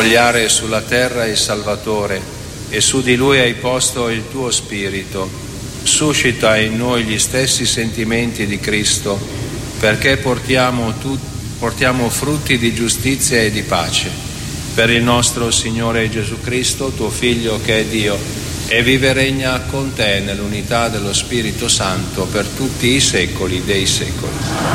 spogliare sulla terra il Salvatore e su di lui hai posto il tuo Spirito. Suscita in noi gli stessi sentimenti di Cristo, perché portiamo frutti di giustizia e di pace. Per il nostro Signore Gesù Cristo, tuo Figlio che è Dio, e vive e regna con te nell'unità dello Spirito Santo per tutti i secoli dei secoli.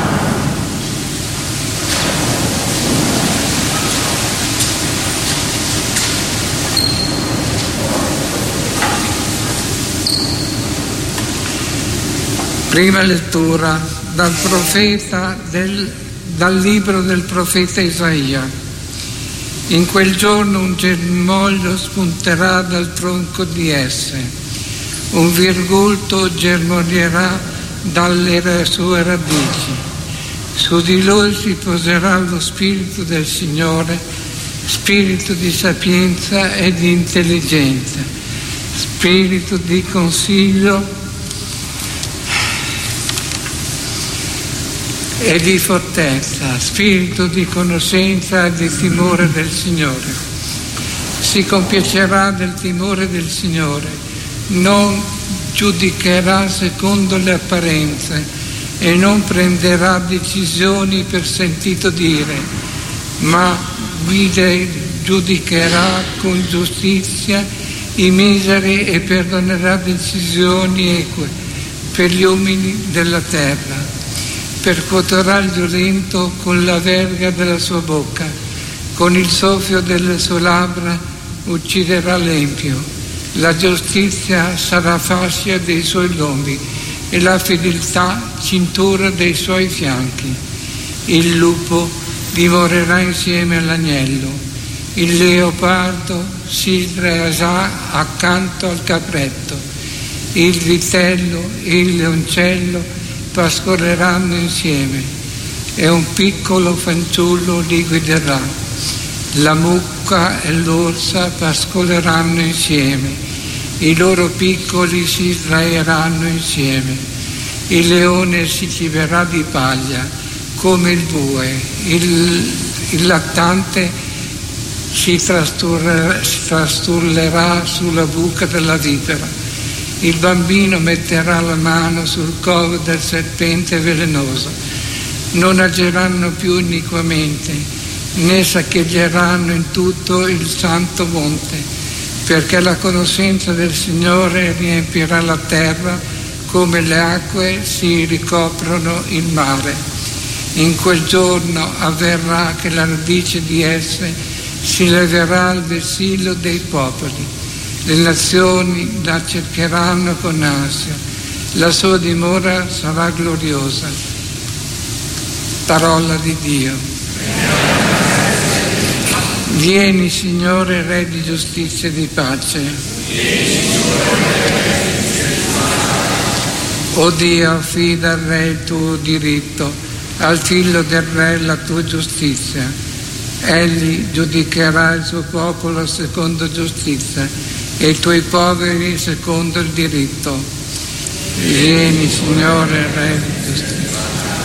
Prima lettura dal libro del profeta Isaia. In quel giorno un germoglio spunterà dal tronco di esse, un virgulto germoglierà dalle sue radici. Su di lui si poserà lo Spirito del Signore, spirito di sapienza e di intelligenza, spirito di consiglio e di fortezza, spirito di conoscenza e di timore del Signore. Si compiacerà del timore del Signore, non giudicherà secondo le apparenze e non prenderà decisioni per sentito dire, ma giudicherà con giustizia i miseri e perdonerà decisioni eque per gli umili della terra. Percuoterà il violento con la verga della sua bocca, con il soffio delle sue labbra ucciderà l'empio. La giustizia sarà fascia dei suoi lombi e la fedeltà cintura dei suoi fianchi. Il lupo dimorerà insieme all'agnello, il leopardo si sdraierà accanto al capretto, il vitello e il leoncello pascoleranno insieme e un piccolo fanciullo li guiderà. La mucca e l'orsa pascoleranno insieme, i loro piccoli si sdraieranno insieme. Il leone si ciberà di paglia come il bue, il lattante si trastullerà sulla buca della vipera. Il bambino metterà la mano sul covo del serpente velenoso. Non agiranno più iniquamente, né saccheggeranno in tutto il santo monte, perché la conoscenza del Signore riempirà la terra come le acque si ricoprono il mare. In quel giorno avverrà che la radice di esse si leverà al vessillo dei popoli. Le nazioni la cercheranno con ansia, la sua dimora sarà gloriosa. Parola di Dio. Vieni, Signore, Re di giustizia e di pace. O Dio, affida al Re il tuo diritto, al figlio del Re la tua giustizia. Egli giudicherà il suo popolo secondo giustizia e i tuoi poveri secondo il diritto. Vieni, Signore, Re di giustizia.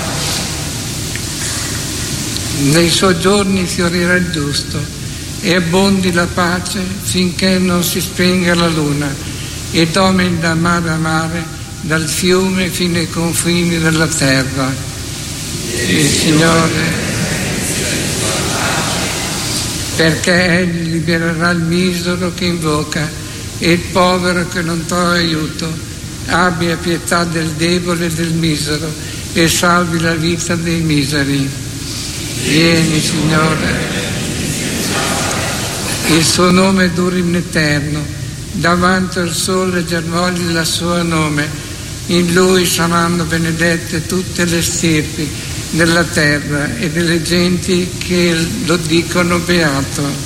Nei suoi giorni fiorirà il giusto e abbondi la pace finché non si spenga la luna e domini da mare a mare, dal fiume fino ai confini della terra. Il Signore, perché Egli libererà il misero che invoca e il povero che non trova aiuto. Abbia pietà del debole e del misero e salvi la vita dei miseri. Vieni, Signore. Il suo nome dura in eterno, davanti al sole germogli il suo nome. In lui saranno benedette tutte le stirpi della terra e delle genti che lo dicono beato.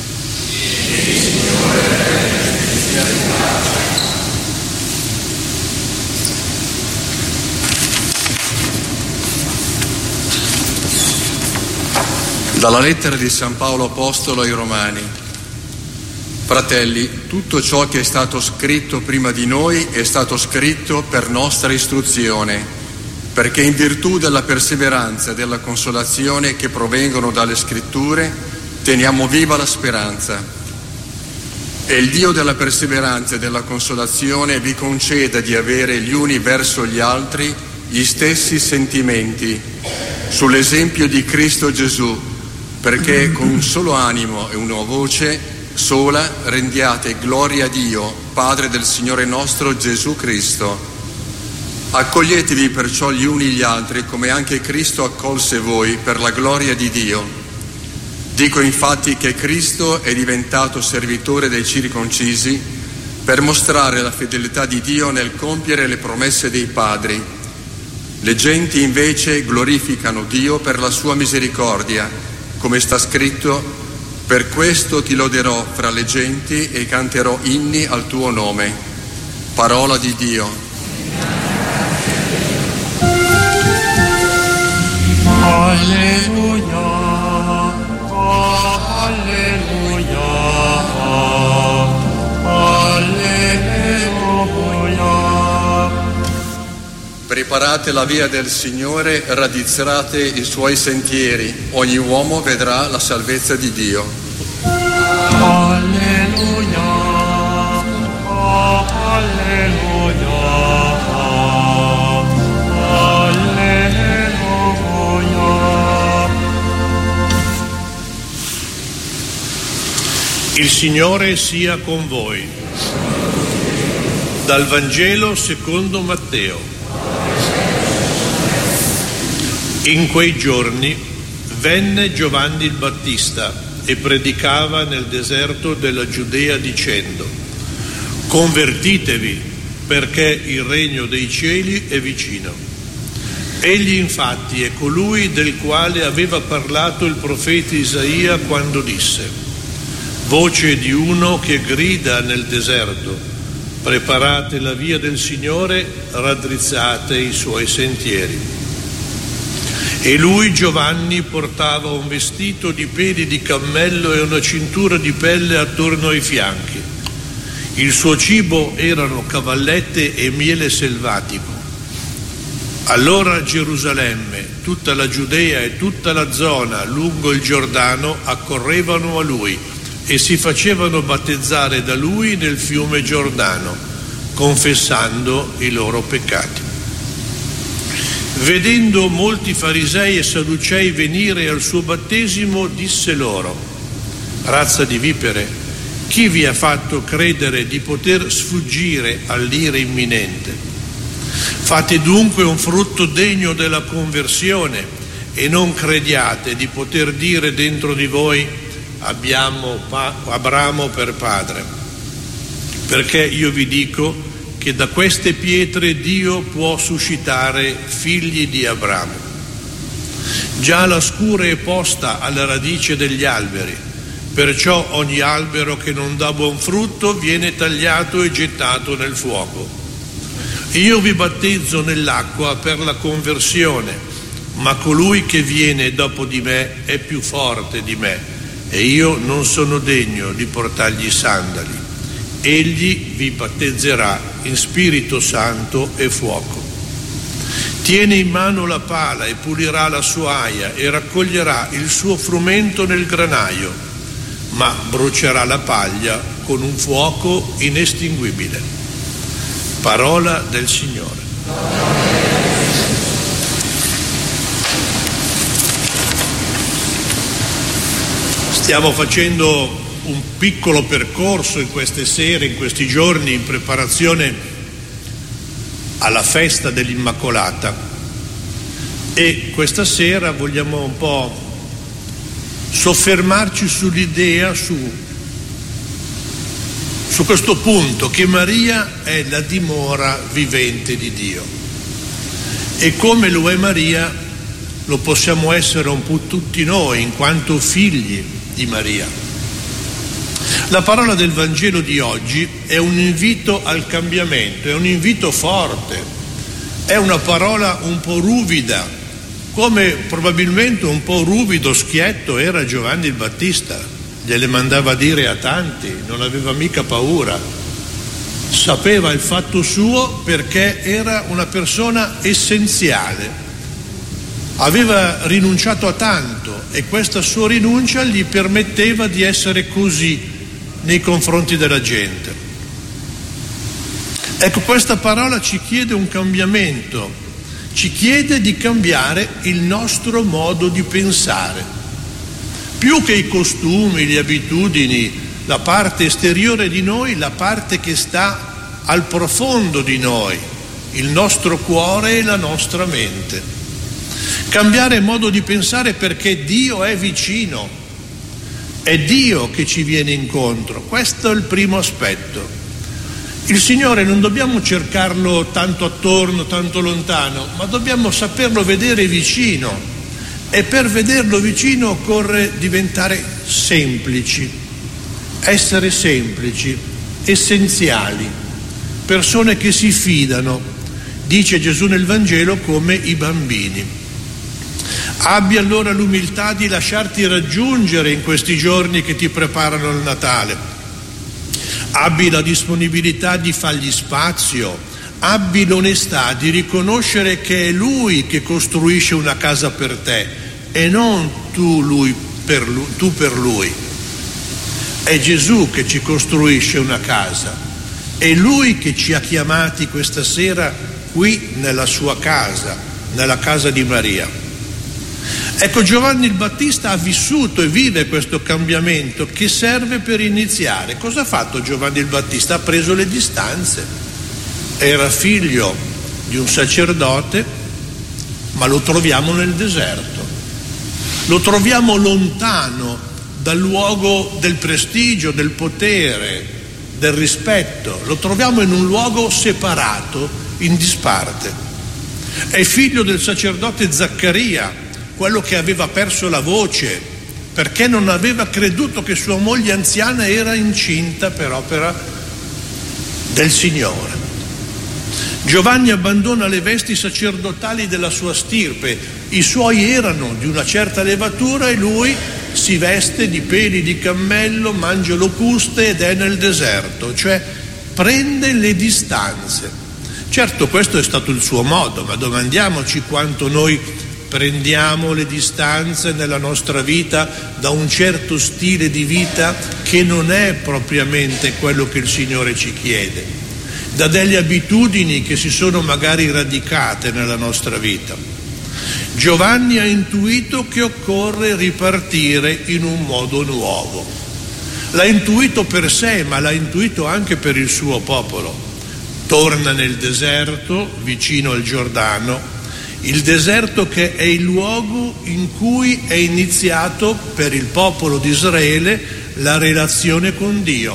Dalla lettera di San Paolo Apostolo ai Romani. Fratelli, tutto ciò che è stato scritto prima di noi è stato scritto per nostra istruzione, perché in virtù della perseveranza e della consolazione che provengono dalle Scritture teniamo viva la speranza. E il Dio della perseveranza e della consolazione vi conceda di avere gli uni verso gli altri gli stessi sentimenti, sull'esempio di Cristo Gesù, perché con un solo animo e una voce sola rendiate gloria a Dio, Padre del Signore nostro Gesù Cristo. Accoglietevi perciò gli uni gli altri come anche Cristo accolse voi per la gloria di Dio. Dico infatti che Cristo è diventato servitore dei circoncisi per mostrare la fedeltà di Dio nel compiere le promesse dei padri. Le genti invece glorificano Dio per la sua misericordia, come sta scritto: per questo ti loderò fra le genti e canterò inni al tuo nome. Parola di Dio. Alleluia, alleluia, alleluia. Preparate la via del Signore, raddrizzate i suoi sentieri, ogni uomo vedrà la salvezza di Dio. Alleluia, alleluia. Il Signore sia con voi. Dal Vangelo secondo Matteo. In quei giorni venne Giovanni il Battista e predicava nel deserto della Giudea dicendo: convertitevi, perché il regno dei cieli è vicino. Egli infatti è colui del quale aveva parlato il profeta Isaia quando disse: voce di uno che grida nel deserto, preparate la via del Signore, raddrizzate i suoi sentieri. E lui, Giovanni, portava un vestito di peli di cammello e una cintura di pelle attorno ai fianchi. Il suo cibo erano cavallette e miele selvatico. Allora a Gerusalemme, tutta la Giudea e tutta la zona lungo il Giordano accorrevano a lui e si facevano battezzare da lui nel fiume Giordano, confessando i loro peccati. Vedendo molti farisei e sadducei venire al suo battesimo, disse loro: razza di vipere, chi vi ha fatto credere di poter sfuggire all'ira imminente? Fate dunque un frutto degno della conversione e non crediate di poter dire dentro di voi: abbiamo Abramo per padre, perché io vi dico che da queste pietre Dio può suscitare figli di Abramo. Già la scure è posta alla radice degli alberi, perciò ogni albero che non dà buon frutto viene tagliato e gettato nel fuoco. Io vi battezzo nell'acqua per la conversione, ma colui che viene dopo di me è più forte di me e io non sono degno di portargli i sandali. Egli vi battezzerà in Spirito Santo e fuoco. Tiene in mano la pala e pulirà la sua aia e raccoglierà il suo frumento nel granaio, ma brucerà la paglia con un fuoco inestinguibile. Parola del Signore. Stiamo facendo un piccolo percorso in queste sere, in questi giorni, in preparazione alla festa dell'Immacolata, e questa sera vogliamo un po' soffermarci sull'idea, su questo punto, che Maria è la dimora vivente di Dio, e come lo è Maria lo possiamo essere un po' tutti noi in quanto figli di Maria. La parola del Vangelo di oggi è un invito al cambiamento, è un invito forte, è una parola un po' ruvida, come probabilmente un po' ruvido, schietto era Giovanni il Battista, gliele mandava dire a tanti, non aveva mica paura, sapeva il fatto suo perché era una persona essenziale. Aveva rinunciato a tanto e questa sua rinuncia gli permetteva di essere così nei confronti della gente. Ecco, questa parola ci chiede un cambiamento, ci chiede di cambiare il nostro modo di pensare. Più che i costumi, le abitudini, la parte esteriore di noi, la parte che sta al profondo di noi, il nostro cuore e la nostra mente. Cambiare modo di pensare perché Dio è vicino, è Dio che ci viene incontro. Questo è il primo aspetto. Il Signore non dobbiamo cercarlo tanto attorno, tanto lontano, ma dobbiamo saperlo vedere vicino, e per vederlo vicino occorre diventare semplici, essere semplici, essenziali, persone che si fidano, dice Gesù nel Vangelo, come i bambini. Abbi allora l'umiltà di lasciarti raggiungere in questi giorni che ti preparano al Natale. Abbi la disponibilità di fargli spazio, abbi l'onestà di riconoscere che è Lui che costruisce una casa per te e non tu per Lui. È Gesù che ci costruisce una casa, è Lui che ci ha chiamati questa sera qui nella sua casa, nella casa di Maria. Ecco, Giovanni il Battista ha vissuto e vive questo cambiamento che serve per iniziare. Cosa ha fatto Giovanni il Battista? Ha preso le distanze. Era figlio di un sacerdote, ma lo troviamo nel deserto. Lo troviamo lontano dal luogo del prestigio, del potere, del rispetto. Lo troviamo in un luogo separato, in disparte. È figlio del sacerdote Zaccaria, quello che aveva perso la voce perché non aveva creduto che sua moglie anziana era incinta per opera del Signore. Giovanni abbandona le vesti sacerdotali della sua stirpe, i suoi erano di una certa levatura e lui si veste di peli di cammello, mangia locuste ed è nel deserto, cioè prende le distanze. Certo, questo è stato il suo modo, ma domandiamoci quanto noi prendiamo le distanze nella nostra vita da un certo stile di vita che non è propriamente quello che il Signore ci chiede, da delle abitudini che si sono magari radicate nella nostra vita. Giovanni ha intuito che occorre ripartire in un modo nuovo. L'ha intuito per sé, ma l'ha intuito anche per il suo popolo. Torna nel deserto, vicino al Giordano, il deserto che è il luogo in cui è iniziato per il popolo di Israele la relazione con Dio.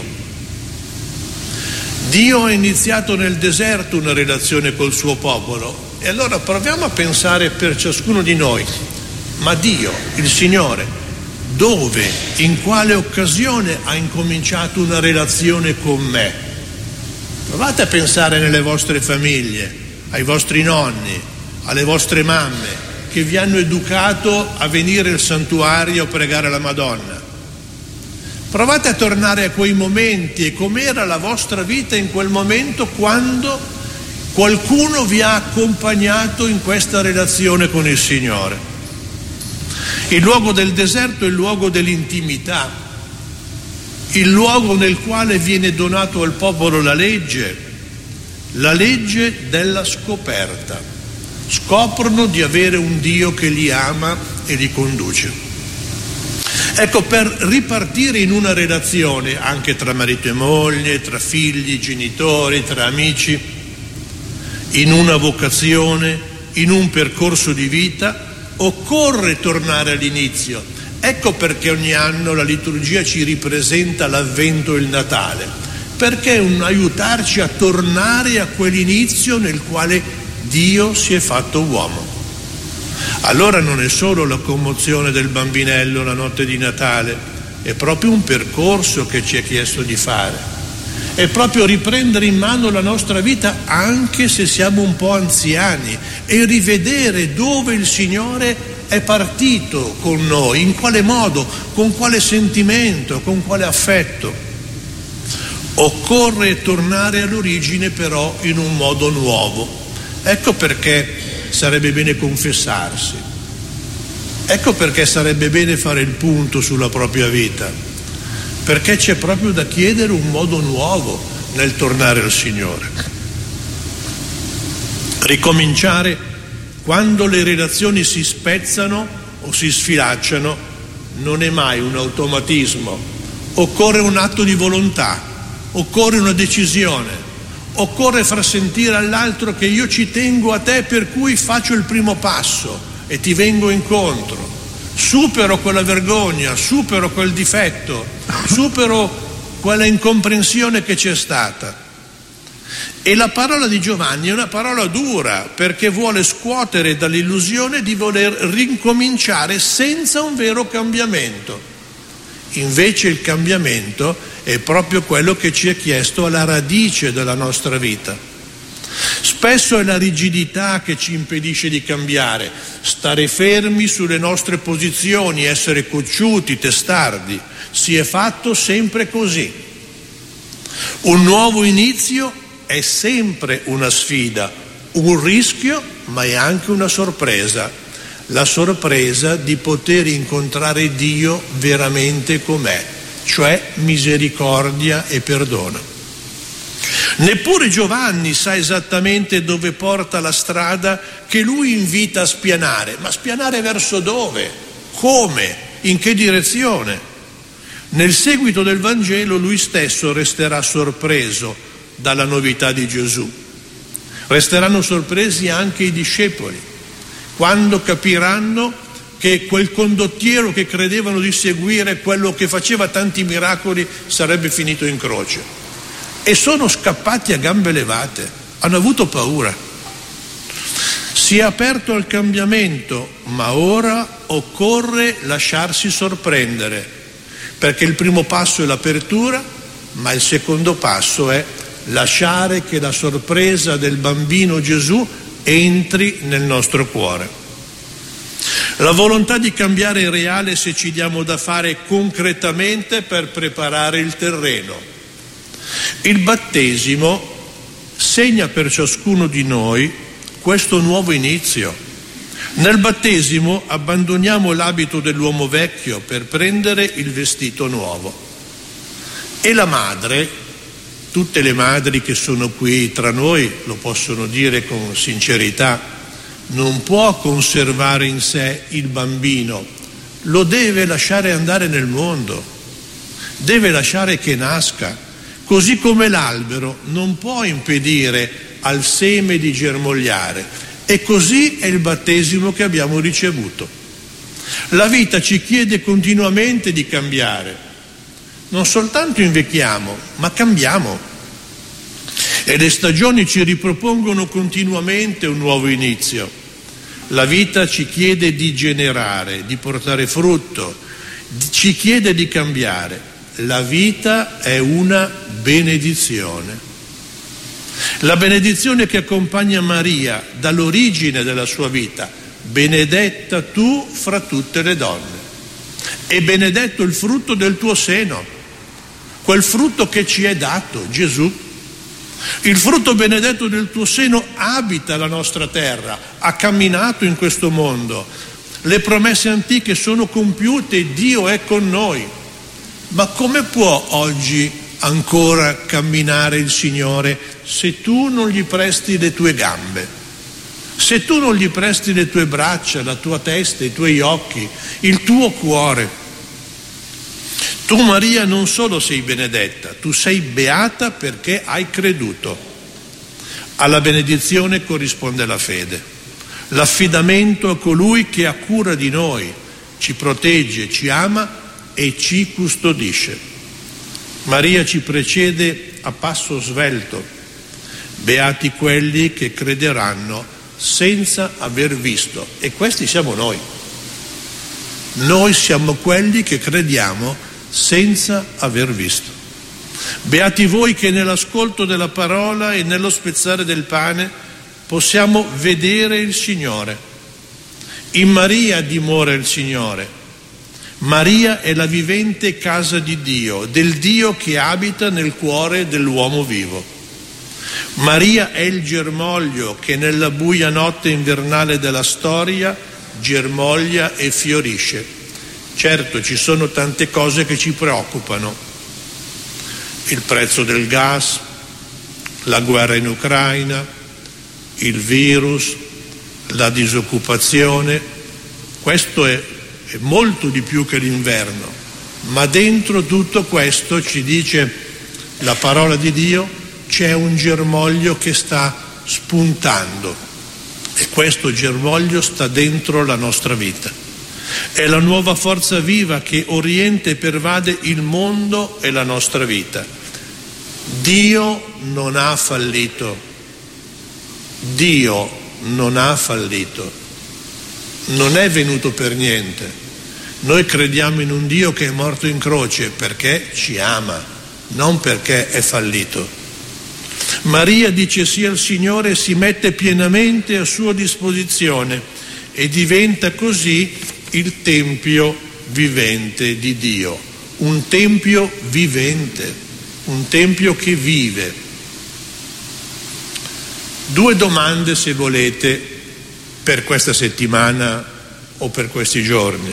Dio ha iniziato nel deserto una relazione col suo popolo, e allora proviamo a pensare per ciascuno di noi, ma Dio, il Signore, dove, in quale occasione ha incominciato una relazione con me? Provate a pensare nelle vostre famiglie, ai vostri nonni, alle vostre mamme che vi hanno educato a venire al santuario a pregare la Madonna. Provate a tornare a quei momenti e com'era la vostra vita in quel momento quando qualcuno vi ha accompagnato in questa relazione con il Signore. Il luogo del deserto è il luogo dell'intimità, il luogo nel quale viene donato al popolo la legge della scoperta. Scoprono di avere un Dio che li ama e li conduce. Ecco, per ripartire in una relazione anche tra marito e moglie, tra figli, genitori, tra amici, in una vocazione, in un percorso di vita, occorre tornare all'inizio. Ecco perché ogni anno la liturgia ci ripresenta l'Avvento e il Natale, perché è un aiutarci a tornare a quell'inizio nel quale Dio si è fatto uomo. Allora non è solo la commozione del bambinello la notte di Natale, è proprio un percorso che ci è chiesto di fare. È proprio riprendere in mano la nostra vita anche se siamo un po' anziani e rivedere dove il Signore è partito con noi, in quale modo, con quale sentimento, con quale affetto. Occorre tornare all'origine però in un modo nuovo. Ecco perché sarebbe bene confessarsi, Ecco perché sarebbe bene fare il punto sulla propria vita, perché c'è proprio da chiedere un modo nuovo nel tornare al Signore. Ricominciare quando le relazioni si spezzano o si sfilacciano non è mai un automatismo, occorre un atto di volontà, occorre una decisione, occorre far sentire all'altro che io ci tengo a te, per cui faccio il primo passo e ti vengo incontro, supero quella vergogna, supero quel difetto, supero quella incomprensione che c'è stata. E la parola di Giovanni è una parola dura, perché vuole scuotere dall'illusione di voler ricominciare senza un vero cambiamento. Invece il cambiamento è proprio quello che ci è chiesto alla radice della nostra vita. Spesso è la rigidità che ci impedisce di cambiare, stare fermi sulle nostre posizioni, essere cocciuti, testardi. Si è fatto sempre così. Un nuovo inizio è sempre una sfida, un rischio, ma è anche una sorpresa. La sorpresa di poter incontrare Dio veramente com'è, cioè misericordia e perdono. Neppure Giovanni sa esattamente dove porta la strada che lui invita a spianare, ma spianare verso dove? Come? In che direzione? Nel seguito del Vangelo lui stesso resterà sorpreso dalla novità di Gesù. Resteranno sorpresi anche i discepoli, quando capiranno che quel condottiero che credevano di seguire, quello che faceva tanti miracoli, sarebbe finito in croce. E sono scappati a gambe levate, hanno avuto paura. Si è aperto al cambiamento, ma ora occorre lasciarsi sorprendere, perché il primo passo è l'apertura, ma il secondo passo è lasciare che la sorpresa del bambino Gesù entri nel nostro cuore. La volontà di cambiare è reale se ci diamo da fare concretamente per preparare il terreno. Il battesimo segna per ciascuno di noi questo nuovo inizio. Nel battesimo abbandoniamo l'abito dell'uomo vecchio per prendere il vestito nuovo. E la madre, tutte le madri che sono qui tra noi lo possono dire con sincerità, non può conservare in sé il bambino, lo deve lasciare andare nel mondo, deve lasciare che nasca. Così come l'albero non può impedire al seme di germogliare, e così è il battesimo che abbiamo ricevuto. La vita ci chiede continuamente di cambiare, non soltanto invecchiamo, ma cambiamo. E le stagioni ci ripropongono continuamente un nuovo inizio. La vita ci chiede di generare, di portare frutto, ci chiede di cambiare. La vita è una benedizione. La benedizione che accompagna Maria dall'origine della sua vita: benedetta tu fra tutte le donne, e benedetto il frutto del tuo seno, quel frutto che ci è dato, Gesù. Il frutto benedetto del tuo seno abita la nostra terra, ha camminato in questo mondo. Le promesse antiche sono compiute, Dio è con noi. Ma come può oggi ancora camminare il Signore se tu non gli presti le tue gambe, se tu non gli presti le tue braccia, la tua testa, i tuoi occhi, il tuo cuore? Tu, Maria, non solo sei benedetta, tu sei beata perché hai creduto. Alla benedizione corrisponde la fede, l'affidamento a colui che ha cura di noi, ci protegge, ci ama e ci custodisce. Maria ci precede a passo svelto. Beati quelli che crederanno senza aver visto. E questi siamo noi. Noi siamo quelli che crediamo senza aver visto. Beati voi che nell'ascolto della parola e nello spezzare del pane possiamo vedere il Signore. In Maria dimora il Signore. Maria è la vivente casa di Dio, del Dio che abita nel cuore dell'uomo vivo. Maria è il germoglio che nella buia notte invernale della storia germoglia e fiorisce. Certo, ci sono tante cose che ci preoccupano: il prezzo del gas, la guerra in Ucraina, il virus, la disoccupazione. Questo è molto di più che l'inverno, ma dentro tutto questo, ci dice la parola di Dio, c'è un germoglio che sta spuntando, e questo germoglio sta dentro la nostra vita. È la nuova forza viva che orienta e pervade il mondo e la nostra vita. Dio non ha fallito. Dio non ha fallito. Non è venuto per niente. Noi crediamo in un Dio che è morto in croce perché ci ama, non perché è fallito. Maria dice sì al Signore e si mette pienamente a sua disposizione e diventa così il tempio vivente di Dio, un tempio vivente, un tempio che vive. 2 domande, se volete, per questa settimana o per questi giorni.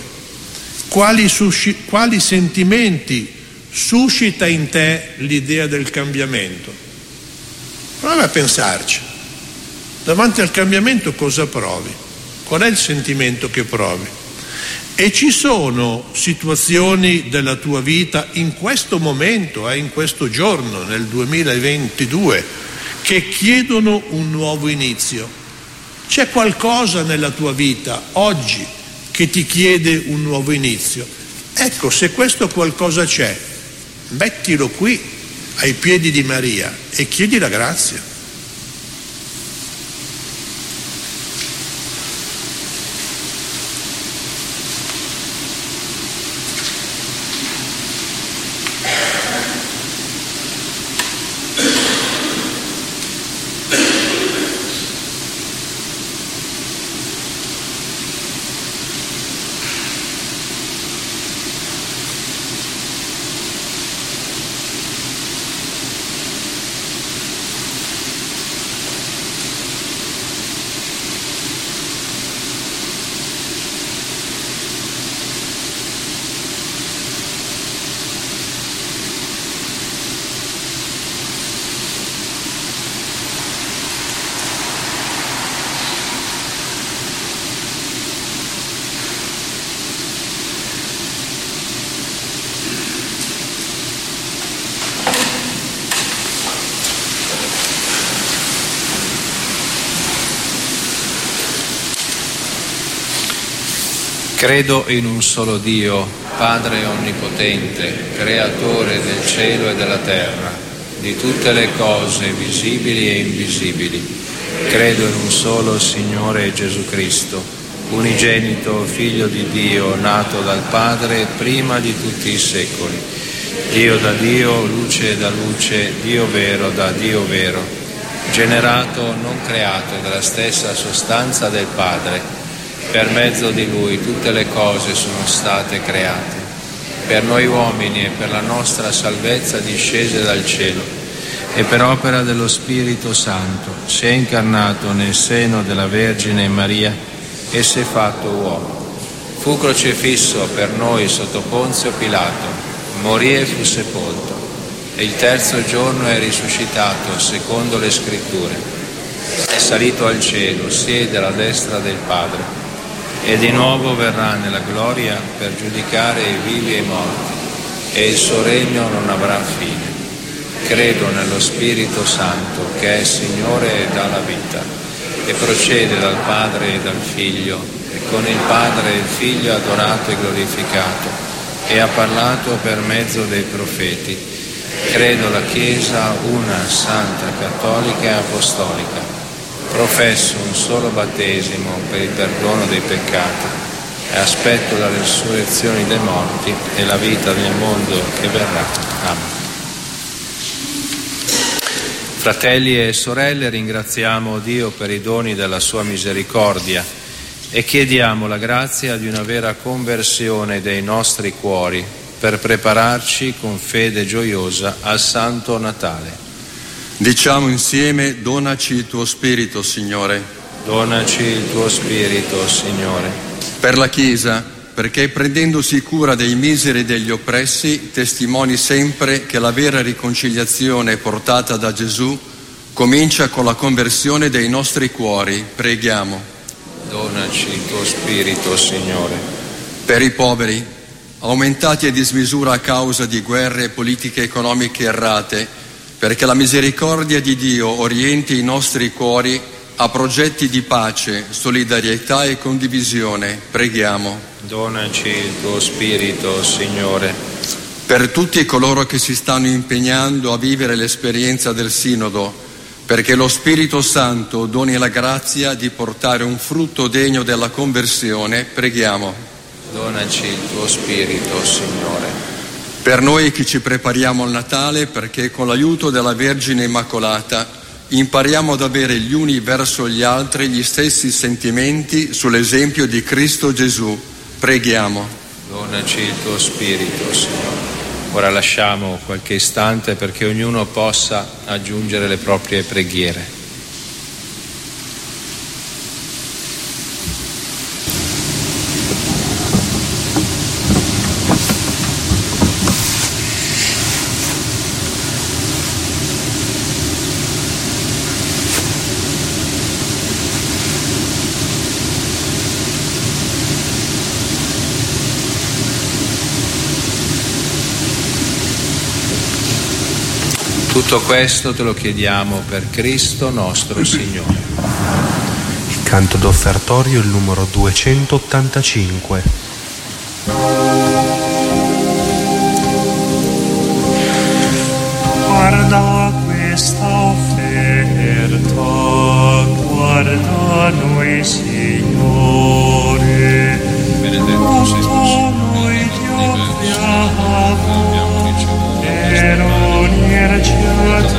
Quali sentimenti suscita in te l'idea del cambiamento? Prova a pensarci. Davanti al cambiamento cosa provi? Qual è il sentimento che provi? E ci sono situazioni della tua vita in questo momento, in questo giorno, nel 2022, che chiedono un nuovo inizio. C'è qualcosa nella tua vita oggi che ti chiede un nuovo inizio? Ecco, se questo qualcosa c'è, mettilo qui ai piedi di Maria e chiedi la grazia. Credo in un solo Dio, Padre onnipotente, creatore del cielo e della terra, di tutte le cose visibili e invisibili. Credo in un solo Signore Gesù Cristo, unigenito Figlio di Dio, nato dal Padre prima di tutti i secoli. Dio da Dio, luce da luce, Dio vero da Dio vero, generato, non creato, dalla stessa sostanza del Padre. Per mezzo di Lui tutte le cose sono state create. Per noi uomini e per la nostra salvezza discese dal cielo, e per opera dello Spirito Santo si è incarnato nel seno della Vergine Maria e si è fatto uomo. Fu crocifisso per noi sotto Ponzio Pilato, morì e fu sepolto, e il terzo giorno è risuscitato secondo le Scritture. È salito al cielo, siede alla destra del Padre, e di nuovo verrà nella gloria per giudicare i vivi e i morti, e il suo regno non avrà fine. Credo nello Spirito Santo, che è Signore e dà la vita, e procede dal Padre e dal Figlio, e con il Padre e il Figlio è adorato e glorificato, e ha parlato per mezzo dei profeti. Credo la Chiesa una, santa, cattolica e apostolica. Professo un solo battesimo per il perdono dei peccati e aspetto la resurrezione dei morti e la vita del mondo che verrà. Amen. Fratelli e sorelle, ringraziamo Dio per i doni della sua misericordia e chiediamo la grazia di una vera conversione dei nostri cuori per prepararci con fede gioiosa al Santo Natale. Diciamo insieme: donaci il tuo Spirito, Signore. Donaci il tuo Spirito, Signore. Per la Chiesa, perché prendendosi cura dei miseri e degli oppressi, testimoni sempre che la vera riconciliazione portata da Gesù comincia con la conversione dei nostri cuori. Preghiamo. Donaci il tuo Spirito, Signore. Per i poveri, aumentati a dismisura a causa di guerre e politiche economiche errate, perché la misericordia di Dio orienti i nostri cuori a progetti di pace, solidarietà e condivisione. Preghiamo. Donaci il tuo Spirito, Signore. Per tutti coloro che si stanno impegnando a vivere l'esperienza del Sinodo, perché lo Spirito Santo doni la grazia di portare un frutto degno della conversione, preghiamo. Donaci il tuo Spirito, Signore. Per noi che ci prepariamo al Natale, perché con l'aiuto della Vergine Immacolata impariamo ad avere gli uni verso gli altri gli stessi sentimenti sull'esempio di Cristo Gesù, preghiamo. Donaci il tuo Spirito, Signore. Ora lasciamo qualche istante perché ognuno possa aggiungere le proprie preghiere. Tutto questo te lo chiediamo per Cristo nostro Signore. Il canto d'offertorio, il numero 285. Guarda questa offerta, guarda noi Signore, Benedetto sei tu, noi ti offriamo, per unirci a te,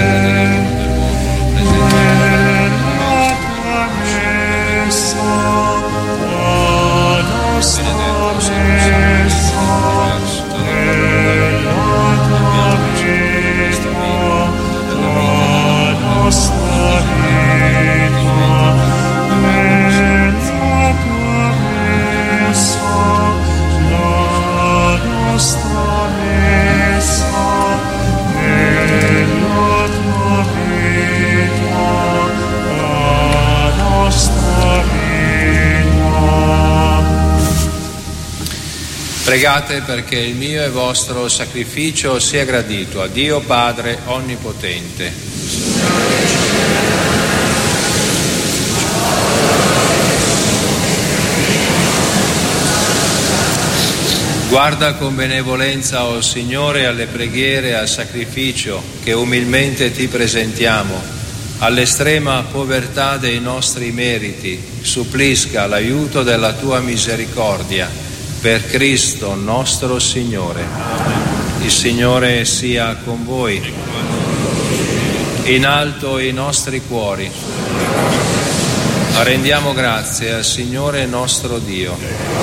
nella tua messa, la nostra messa, nella tua vita, la nostra vita, nella tua messa, la nostra messa, nella tua vita, la nostra vita. Pregate perché il mio e vostro sacrificio sia gradito a Dio Padre Onnipotente. Guarda con benevolenza, o Signore, alle preghiere e al sacrificio che umilmente ti presentiamo. All'estrema povertà dei nostri meriti, supplisca l'aiuto della tua misericordia. Per Cristo nostro Signore. Il Signore sia con voi. In alto i nostri cuori. Rendiamo grazie al Signore nostro Dio.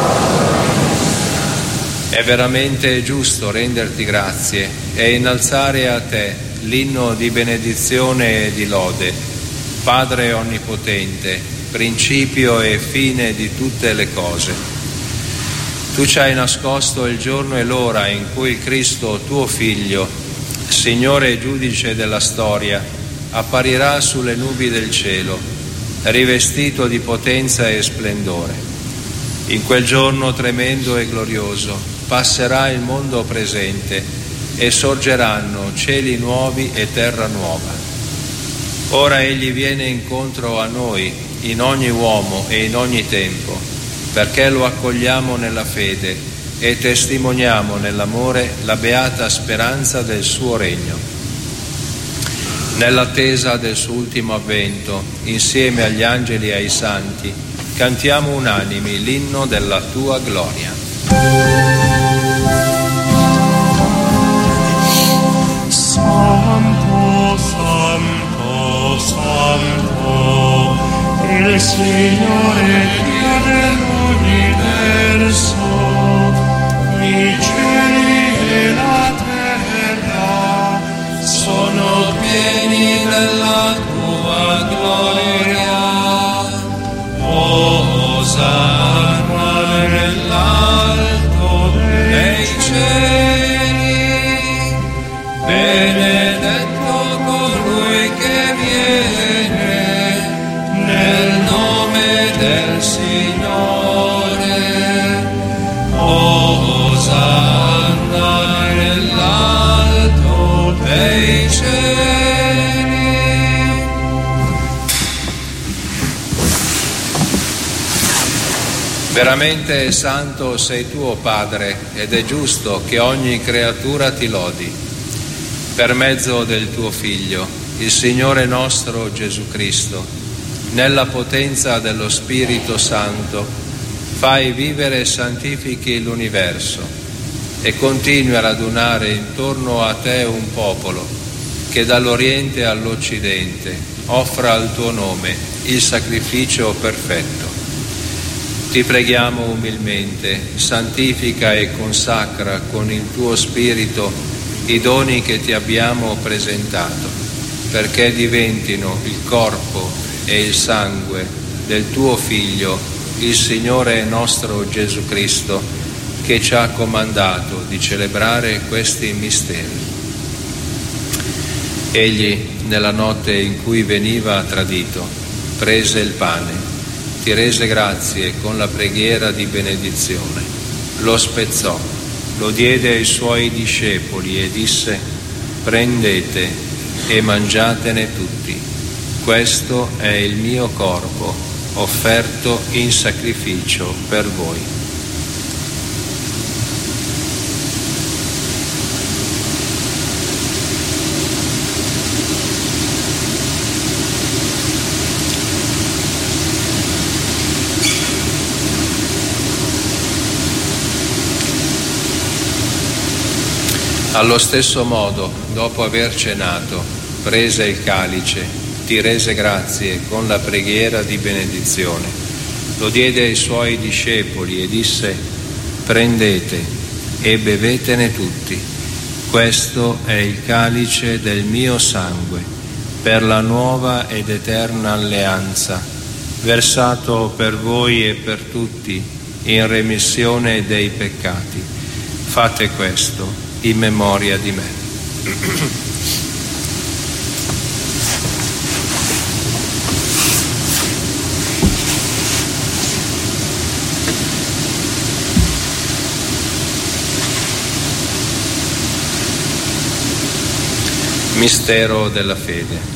È veramente giusto renderti grazie e innalzare a te l'inno di benedizione e di lode. Padre Onnipotente, principio e fine di tutte le cose. Tu ci hai nascosto il giorno e l'ora in cui il Cristo, tuo Figlio, Signore e giudice della storia, apparirà sulle nubi del cielo, rivestito di potenza e splendore. In quel giorno tremendo e glorioso passerà il mondo presente e sorgeranno cieli nuovi e terra nuova. Ora Egli viene incontro a noi, in ogni uomo e in ogni tempo, perché lo accogliamo nella fede e testimoniamo nell'amore la beata speranza del suo regno. Nell'attesa del suo ultimo avvento, insieme agli angeli e ai santi, cantiamo unanimi l'inno della tua gloria. Santo, Santo, Santo, il Signore Dio dell'universo, i cieli e la terra sono pieni della tua gloria. Osanna Veramente santo sei tu, o Padre, ed è giusto che ogni creatura ti lodi. Per mezzo del tuo Figlio, il Signore nostro Gesù Cristo, nella potenza dello Spirito Santo, fai vivere e santifichi l'universo e continui a radunare intorno a te un popolo che dall'Oriente all'Occidente offra al tuo nome il sacrificio perfetto. Ti preghiamo umilmente, santifica e consacra con il tuo Spirito i doni che ti abbiamo presentato, perché diventino il corpo e il sangue del tuo Figlio, il Signore nostro Gesù Cristo, che ci ha comandato di celebrare questi misteri. Egli, nella notte in cui veniva tradito, prese il pane, ti rese grazie con la preghiera di benedizione, lo spezzò, lo diede ai suoi discepoli e disse: prendete e mangiatene tutti, questo è il mio corpo offerto in sacrificio per voi. Allo stesso modo, dopo aver cenato, prese il calice, ti rese grazie con la preghiera di benedizione, lo diede ai suoi discepoli e disse: prendete e bevetene tutti, questo è il calice del mio sangue, per la nuova ed eterna alleanza, versato per voi e per tutti in remissione dei peccati. Fate questo in memoria di me. Mistero della fede.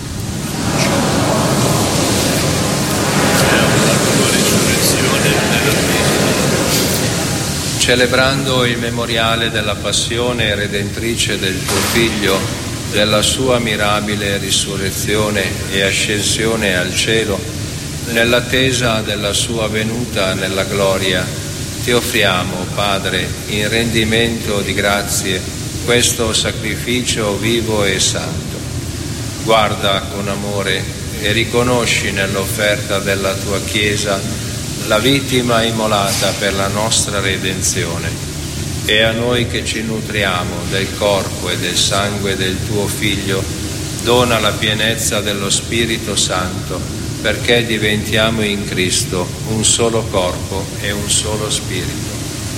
Celebrando il memoriale della passione redentrice del tuo Figlio, della sua mirabile risurrezione e ascensione al cielo, nell'attesa della sua venuta nella gloria, ti offriamo, Padre, in rendimento di grazie, questo sacrificio vivo e santo. Guarda con amore e riconosci nell'offerta della tua Chiesa la vittima immolata per la nostra redenzione, e a noi che ci nutriamo del corpo e del sangue del tuo Figlio dona la pienezza dello Spirito Santo, perché diventiamo in Cristo un solo corpo e un solo Spirito.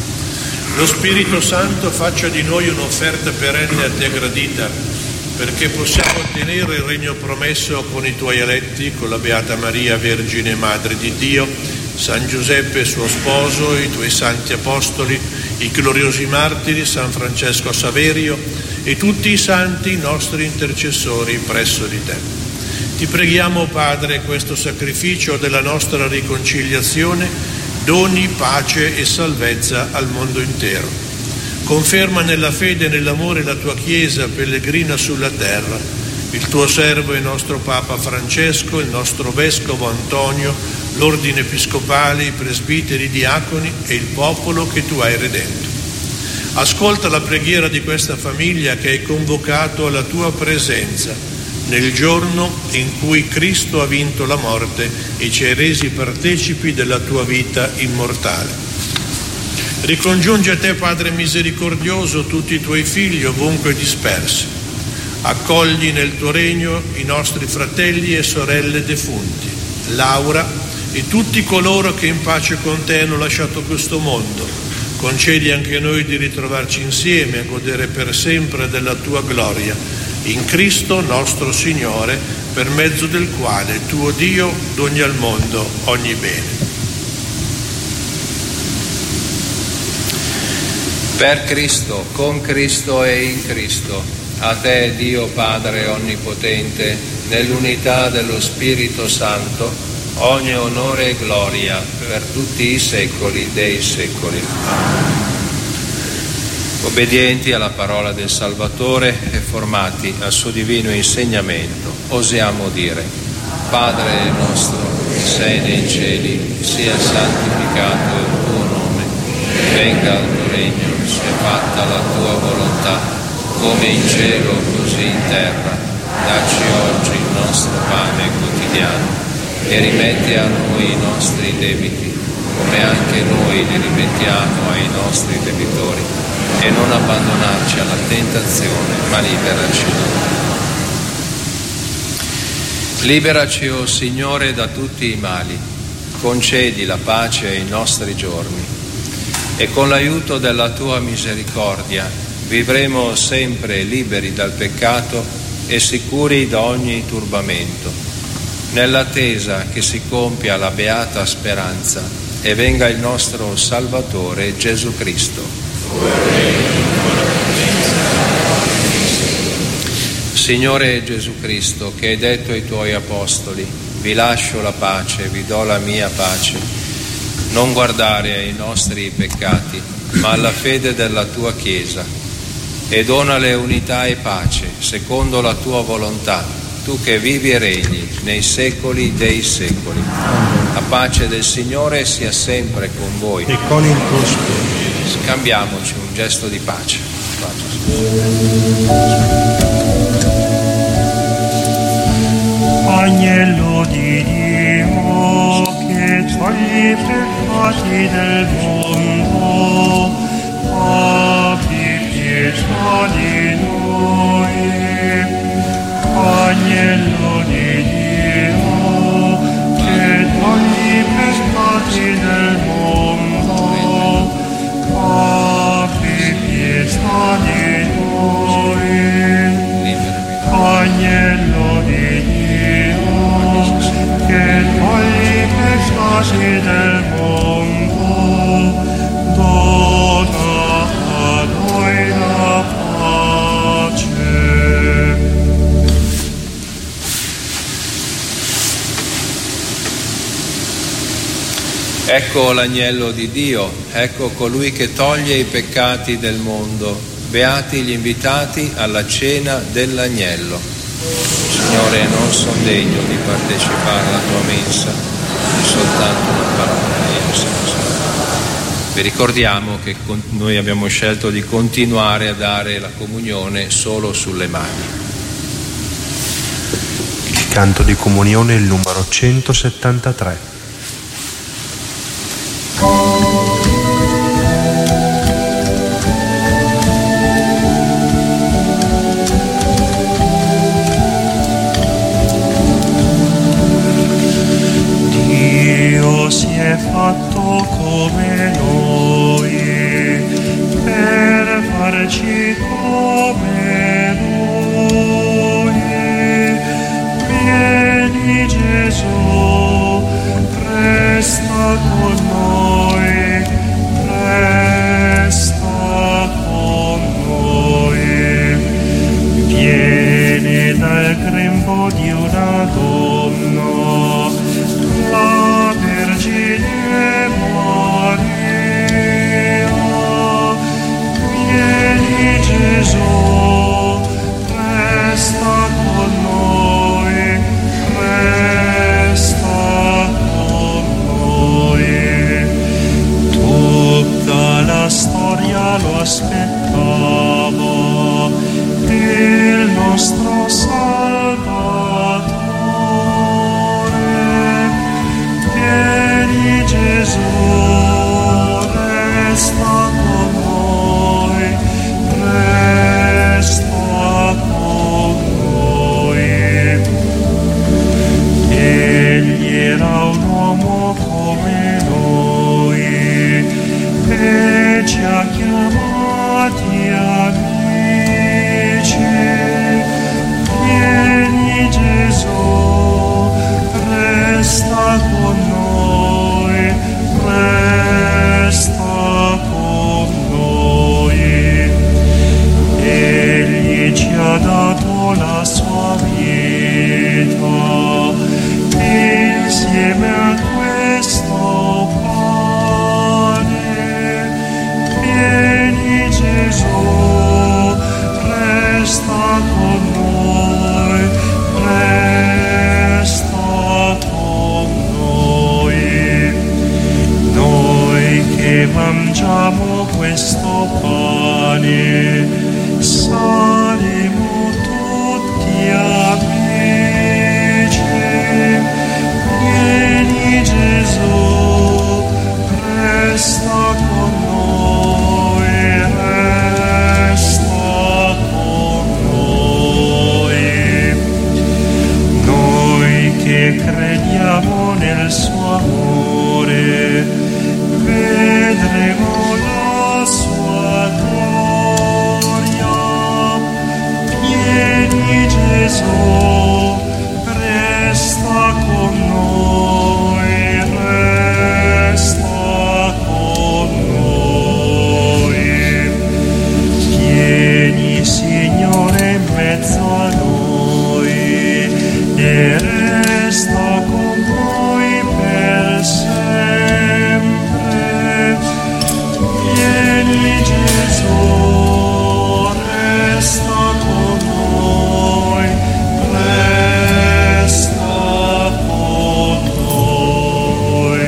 Lo Spirito Santo faccia di noi un'offerta perenne a te gradita, perché possiamo ottenere il regno promesso con i tuoi eletti, con la Beata Maria, Vergine e Madre di Dio, San Giuseppe suo sposo, i tuoi santi apostoli, i gloriosi martiri, San Francesco Saverio e tutti i santi nostri intercessori presso di te. Ti preghiamo, Padre, questo sacrificio della nostra riconciliazione doni pace e salvezza al mondo intero. Conferma nella fede e nell'amore la tua Chiesa pellegrina sulla terra, il tuo servo e nostro Papa Francesco, il nostro Vescovo Antonio, l'ordine episcopale, i presbiteri, i diaconi e il popolo che tu hai redento. Ascolta la preghiera di questa famiglia che hai convocato alla tua presenza nel giorno in cui Cristo ha vinto la morte e ci hai resi partecipi della tua vita immortale. Ricongiungi a te, Padre misericordioso, tutti i tuoi figli ovunque dispersi. Accogli nel tuo regno i nostri fratelli e sorelle defunti, Laura e tutti coloro che in pace con te hanno lasciato questo mondo. Concedi anche a noi di ritrovarci insieme a godere per sempre della tua gloria, in Cristo nostro Signore, per mezzo del quale tuo Dio doni al mondo ogni bene. Per Cristo, con Cristo e in Cristo, a te Dio Padre Onnipotente, nell'unità dello Spirito Santo, ogni onore e gloria per tutti i secoli dei secoli. Obbedienti alla parola del Salvatore e formati al suo divino insegnamento, osiamo dire: Padre nostro, che sei nei cieli, sia santificato il tuo nome, venga il tuo regno, sia fatta la tua volontà, come in cielo così in terra. Dacci oggi il nostro pane quotidiano e rimetti a noi i nostri debiti, come anche noi li rimettiamo ai nostri debitori, e non abbandonarci alla tentazione, ma liberaci da male. Liberaci, o Signore, da tutti i mali, concedi la pace ai nostri giorni, e con l'aiuto della tua misericordia vivremo sempre liberi dal peccato e sicuri da ogni turbamento, nell'attesa che si compia la beata speranza e venga il nostro Salvatore Gesù Cristo. Signore Gesù Cristo, che hai detto ai tuoi apostoli: vi lascio la pace, vi do la mia pace, non guardare ai nostri peccati, ma alla fede della tua Chiesa, e donale unità e pace, secondo la tua volontà, tu che vivi e regni nei secoli dei secoli. La pace del Signore sia sempre con voi. E con il tuo spirito. Scambiamoci un gesto di pace. Agnello di Dio, che togli i peccati del mondo, abbi pietà di noi. Agnello di Dio, che togli i peccati del mondo, abbi pietà di noi. Agnello di Dio, che togli i peccati del mondo, dona a noi la pace. Ecco l'agnello di Dio, ecco colui che toglie i peccati del mondo. Beati gli invitati alla cena dell'agnello. Signore, non sono degno di partecipare alla tua mensa, soltanto una parola e io sono salvato. Vi ricordiamo che noi abbiamo scelto di continuare a dare la comunione solo sulle mani. Il canto di comunione è il numero 173. Dio si è fatto come noi per farci come lui. Vieni Gesù, resta con noi, resta con noi. Viene dal grembo di una donna, la Vergine Maria. Vieni Gesù, resta con noi, resta con noi. Tutta la storia lo aspettava, il nostro Salvatore. Vieni Gesù, resta con noi, resta con noi. Egli era un uomo come noi e ci ha chiamati amici. Vieni Gesù, resta con noi, resta con noi. Egli ci ha dato la sua vita insieme a questo mangiamo questo pane, saremo tutti amici. Vieni Gesù, resta con noi, resta con noi. Noi che crediamo nel suo amore, vedremo la sua gloria. Vieni Gesù, resta con noi, resta con noi. Vieni Signore in mezzo a noi e resta con noi per sempre. Vieni Gesù, resta con noi, resta con noi.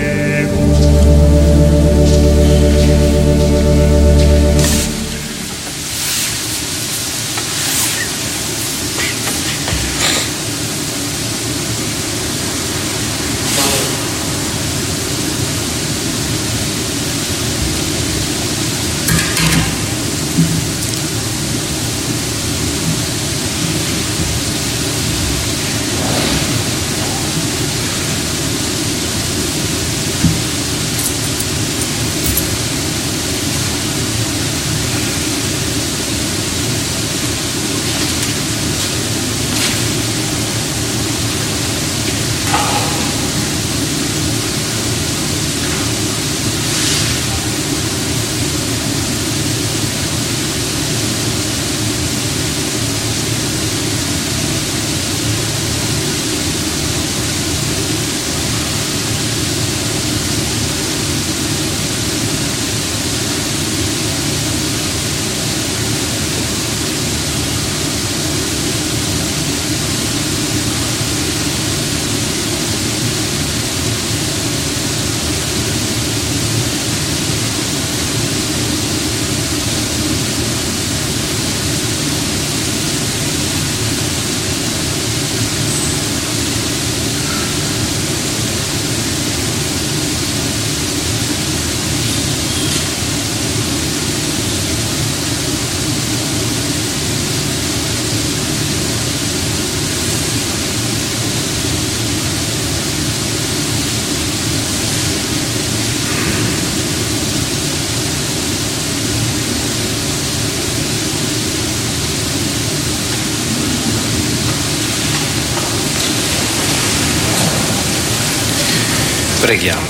Preghiamo.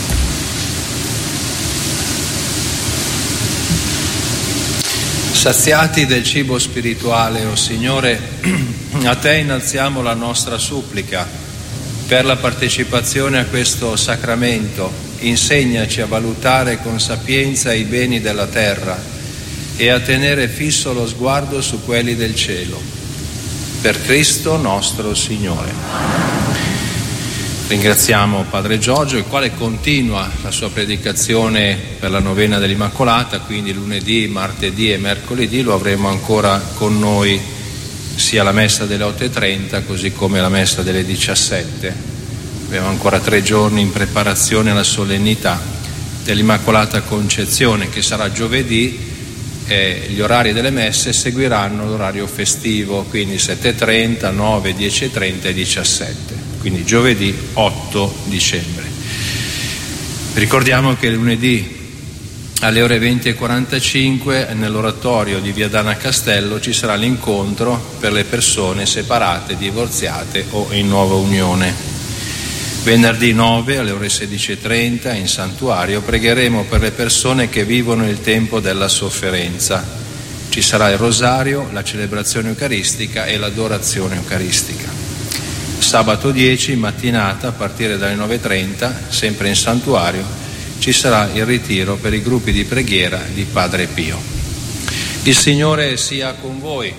Saziati del cibo spirituale, o Signore, a Te innalziamo la nostra supplica per la partecipazione a questo sacramento. Insegnaci a valutare con sapienza i beni della terra e a tenere fisso lo sguardo su quelli del cielo. Per Cristo nostro Signore. Ringraziamo Padre Giorgio, il quale continua la sua predicazione per la novena dell'Immacolata, quindi lunedì, martedì e mercoledì lo avremo ancora con noi, sia la messa delle 8:30 così come la messa delle 17. Abbiamo ancora 3 giorni in preparazione alla solennità dell'Immacolata Concezione, che sarà giovedì, e gli orari delle messe seguiranno l'orario festivo, quindi 7:30, 9, 10:30 e 17. Quindi giovedì 8 dicembre. Ricordiamo che lunedì alle ore 20:45 nell'oratorio di Via Dana Castello ci sarà l'incontro per le persone separate, divorziate o in nuova unione. Venerdì 9 alle ore 16:30 in santuario pregheremo per le persone che vivono il tempo della sofferenza. Ci sarà il rosario, la celebrazione eucaristica e l'adorazione eucaristica. Sabato 10 mattinata a partire dalle 9:30, sempre in santuario, ci sarà il ritiro per i gruppi di preghiera di Padre Pio. Il Signore sia con voi.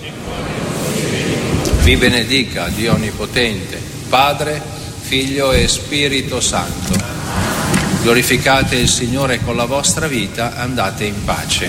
Vi benedica Dio Onnipotente, Padre, Figlio e Spirito Santo. Glorificate il Signore con la vostra vita, andate in pace.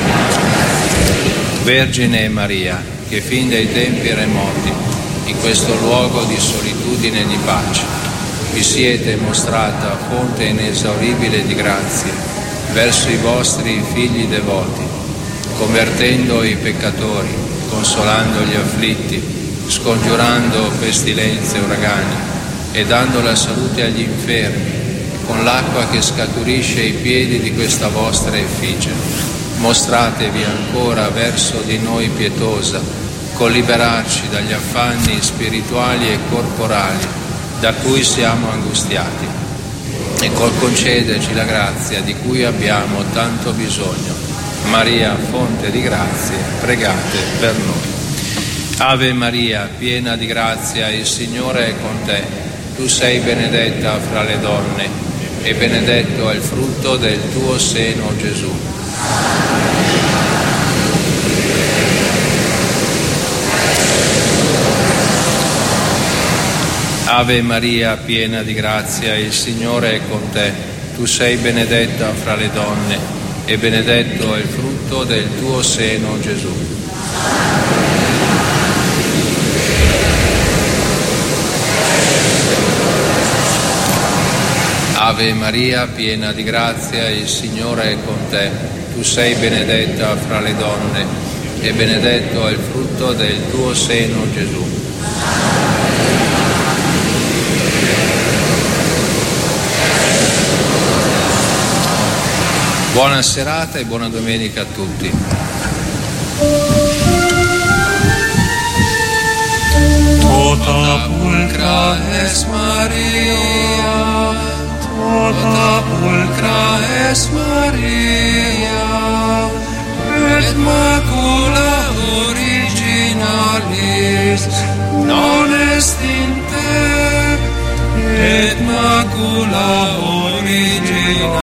Vergine Maria, che fin dai tempi remoti, in questo luogo di solitudine e di pace, vi siete mostrata fonte inesauribile di grazie verso i vostri figli devoti, convertendo i peccatori, consolando gli afflitti, scongiurando pestilenze e uragani e dando la salute agli infermi, con l'acqua che scaturisce ai piedi di questa vostra effigie. Mostratevi ancora verso di noi pietosa, col liberarci dagli affanni spirituali e corporali da cui siamo angustiati, e col concederci la grazia di cui abbiamo tanto bisogno. Maria, fonte di grazie, pregate per noi. Ave Maria, piena di grazia, il Signore è con te. Tu sei benedetta fra le donne e benedetto è il frutto del tuo seno, Gesù. Ave Maria, piena di grazia, il Signore è con te. Tu sei benedetta fra le donne e benedetto è il frutto del tuo seno, Gesù. Ave Maria, piena di grazia, il Signore è con te. Tu sei benedetta fra le donne e benedetto è il frutto del tuo seno, Gesù. Buona serata e buona domenica a tutti. Tota pulcra es Maria, tota pulcra es Maria, et macula originalis non est in te, et macula originalis